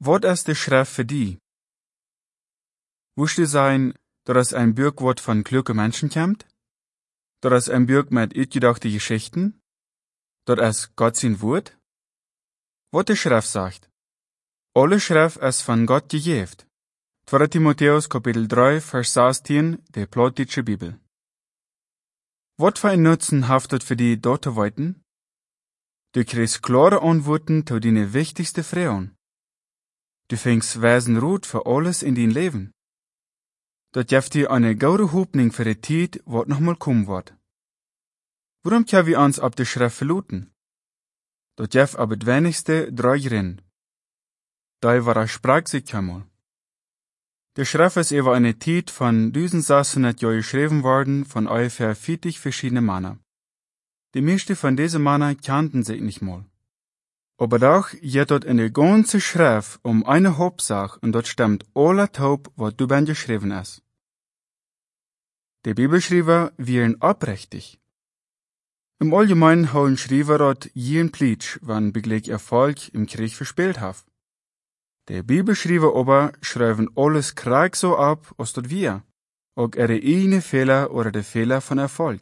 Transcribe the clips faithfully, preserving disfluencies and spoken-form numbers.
Wat is de schrift für die? Wust du sein, dass es ein Buch wird von klugen Menschen kommt? Dass es ein Buch mit uitgedachte Geschichten? Dass es Gott sein Wort? Wat de Schrift sagt. Alle Schrift ist von Gott gegeben. zweiter Timotheus Kapitel drei, Vers sechzehn, der plattdeutsche Bibel. Wat für ein Nutzen haftet für die dort zu weiten? Du kriegst klare Antworten zu deine wichtigste Fragen. Du fängst Wesen Rut für alles in dein Leben. Das gibt dir eine gute Hoffnung für die Zeit, wat noch mal kommen wird. Warum können wir uns ab der Schrift verluten? Das gibt aber das wenigste drei Gründe. Da war er sprach sich einmal. Die Schrift ist über eine Zeit von eintausendsechshundert Jahren geschrieben worden von ungefähr vierzig verschiedenen Männern. Die meisten von diesen Männern kannten sich nicht mal. Aber doch geht dort in der ganzen Schrift um eine Hauptsache und dort stimmt alles taub, was du ben geschrieben ist. Die Bibelschreiber wären abrechtig. Im Allgemeinen haben Schreiber dort jeden Plitsch, wann begleich Erfolg im Krieg verspielt hat. Die Bibelschreiber aber schreiben alles Krieg so ab, als dort wir, auch ihre eigenen Fehler oder die Fehler von Erfolg.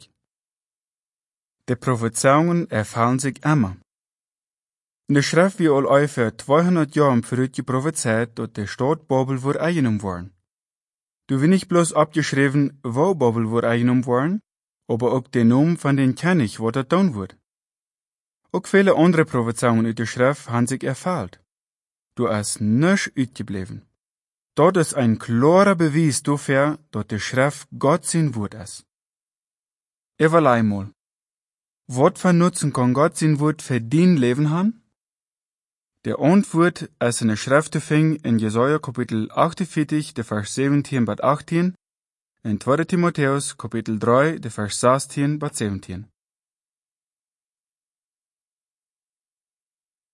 Die Prophezeiungen erfallen sich immer. In der Schrift wird all ungefähr zweihundert Jahre früher prophezeit, dass die Stadt Babel wird eingenommen worden. Du wird nicht bloß abgeschrieben, wo Babel wird eingenommen worden, aber auch der Name von den König, wo das tun wird. Auch viele andere Prophezeiungen in der Schrift haben sich erfüllt. Du hast nicht uitgeblieben. Dort ist ein klarer Beweis dafür, dass die Schrift Gott sein Wort ist. Überlei mal. Was für Nutzen kann Gott sein Wort für dein Leben haben? Der Antwort ist in der Schrift zu finden in Jesaja Kapitel achtundvierzig, der Vers siebzehn bis achtzehn, in zweiter Timotheus Kapitel drei, der Vers sechzehn bis siebzehn.